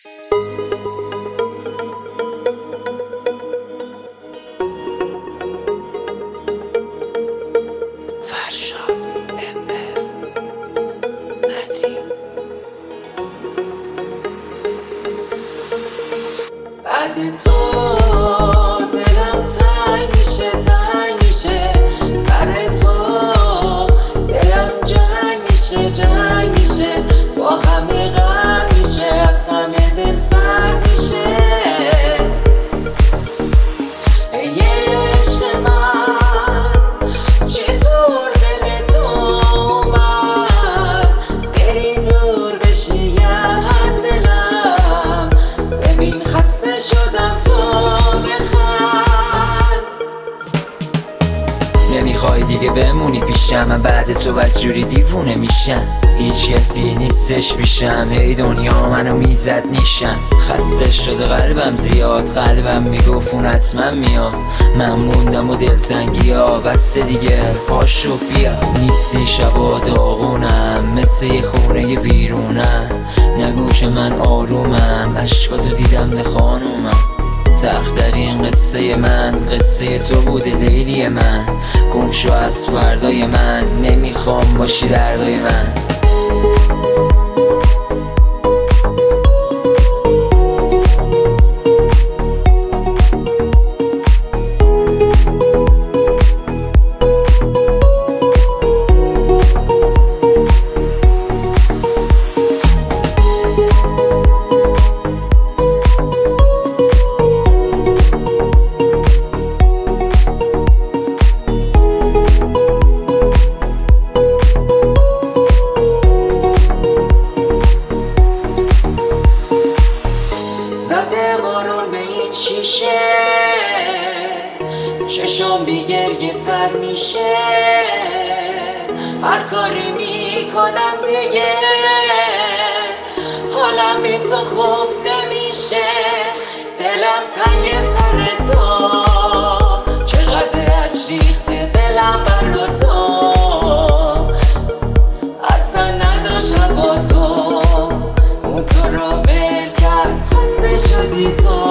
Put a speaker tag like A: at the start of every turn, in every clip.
A: بعد تو دلم تنگ میشه تنگ میشه، سر تو دلم جنگ میشه جنگ میشه، با همه غم میشه، از همه دل سنگ میشه. ای عشق من چطور دل تو اومد بری دور بشی از دلم، ببین خسته شدم تو بخند.
B: نمیخوای دیگه بمونی پیشم، من بعد تو بدجوری دیوونه میشم، هیچ کسی نیستش پیشم، هی دنیا منو میزد نیشم، خسته شده قلبم زیاد، قلبم میگفت اون حتما میاد، من موندم و دلتنگی ها بسته دیگه پاشو بیا. نیستی شبا داغونم مثل یه خونه ویرونم، نگو که من آرومم، عشقاتو دیدم ده خانومم، تخترین قصه من قصه تو بوده لیلی من، گم شو از فردای من، نمیخوام باشی دردای من.
A: زده بارون به این شیشه، چشم بی گریه تر میشه، هر کاری میکنم دیگه حالم بی تو خوب نمیشه، دلم تنگ سر تو، چقدر عشق ریخته دلم بر تو، اصلا نداشت هوا تو، اون تو رو ول کرد خسته شدی تو.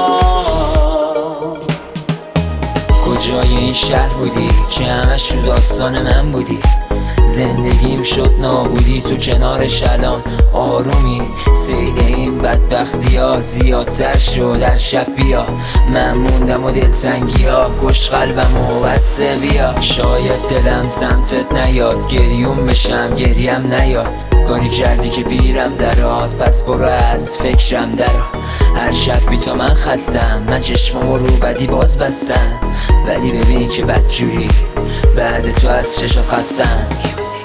B: کجای این شهر بودی که همش تو داستان من بودی، زندگیم شد نابودی تو کنارش الان آرومی، سید این بدبختی ها زیادتر شد در شب بیا، من موندم و دلتنگی ها کش قلبم و بسته بیا، شاید دلم سمتت نیاد گریون بشم گریم نیاد، کاری کردی که بیرم درات پس برو از فکرم درا، هر شب بی تو من خستم، من چشمامو رو بدی باز بستم، ولی ببین که بدجوری بعد تو از چشات خستم.